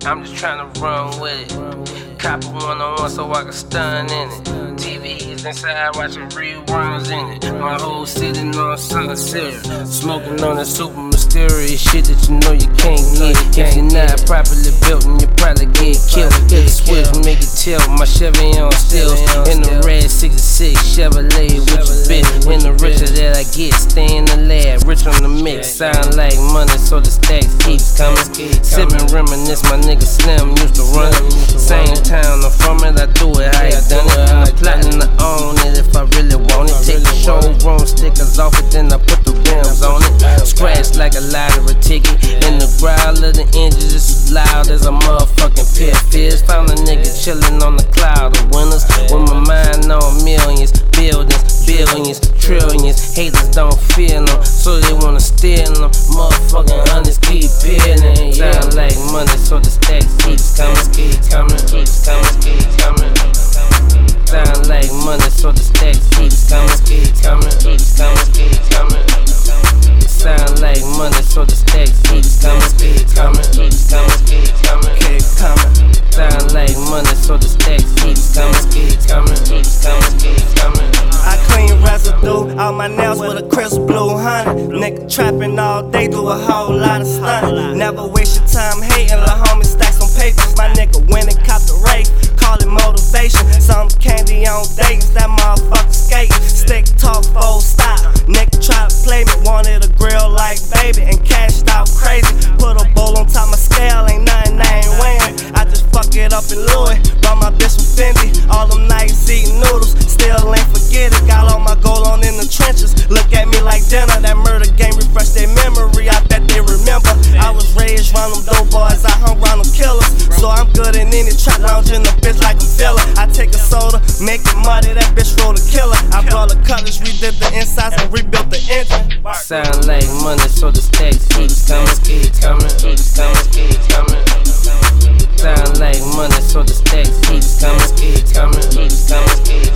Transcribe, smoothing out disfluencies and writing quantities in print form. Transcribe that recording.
I'm just tryna run with it. Cop a one-on-one so I can stun in it. TVs inside watching reruns in it. My whole city on sunset. Smoking on that super mysterious shit that you know you can't get. If you're not properly built, then you probably get killed. Hit the switch, make it tilt. My Chevy on stills. In the red 66 Chevrolet with your bitch. And the richer that I get, stay in the lab. Rich on the mix, sound like money, so the stacks keeps coming. Sippin', reminisce, my nigga Slim used to run it. Same town I'm from it, I do it how you done it. I'm plotting to own it if I really want it. Take the showroom stickers off it, then I put the rims on it. Scratch like a lottery ticket. In the growl of the engine, just as loud as a motherfucking pit fizz. Found a nigga chillin' on the cloud of winners. With my mind on millions, buildings, billions, trillions. Haters don't feel them, so they wanna steal them. Motherfucking hundreds keep peeling. Sound like money, so the stacks keeps coming, keeps coming, keeps coming, keeps coming. Sound like money, so the stacks keeps coming, keeps coming, keeps coming, keeps coming. Sound like money, so the stacks keeps coming, keeps coming, keeps coming, keeps coming, keeps coming. Sound like money, so the stacks keeps coming, keeps coming, keeps coming, keeps coming. I clean residue out my nails with a crisp blue honey. Nigga trapping all day, do a whole lot of stunning. Never waste your time hating, la homie stack some papers. My nigga went and copped a race, call it motivation. Some candy on dates, that motherfucker skate. Stick talk, full stop. Nigga try to play me, wanted a grill like baby and cashed out crazy. Put a bowl on top my scale, ain't nothing I ain't weighing. I just fuck it up in Louis, brought my bitch from Fendi. All them nights eating noodles, still ain't forget it. Got all my gold on in the trenches. Look at me like dinner, that murder game refresh their memory. I bet they remember. I was raised round them dope boys, I hung round them killers. So I'm good in any trap lounge in the bitch like a filler. I take a soda, make it muddy, that bitch roll a killer. I brought the colors, redid the insides and rebuilt the engine. Sound like money, so the stacks keeps coming, keeps coming, keeps coming, keeps coming. Sound like money, so the stacks keeps coming, keeps coming, keeps coming, keeps coming.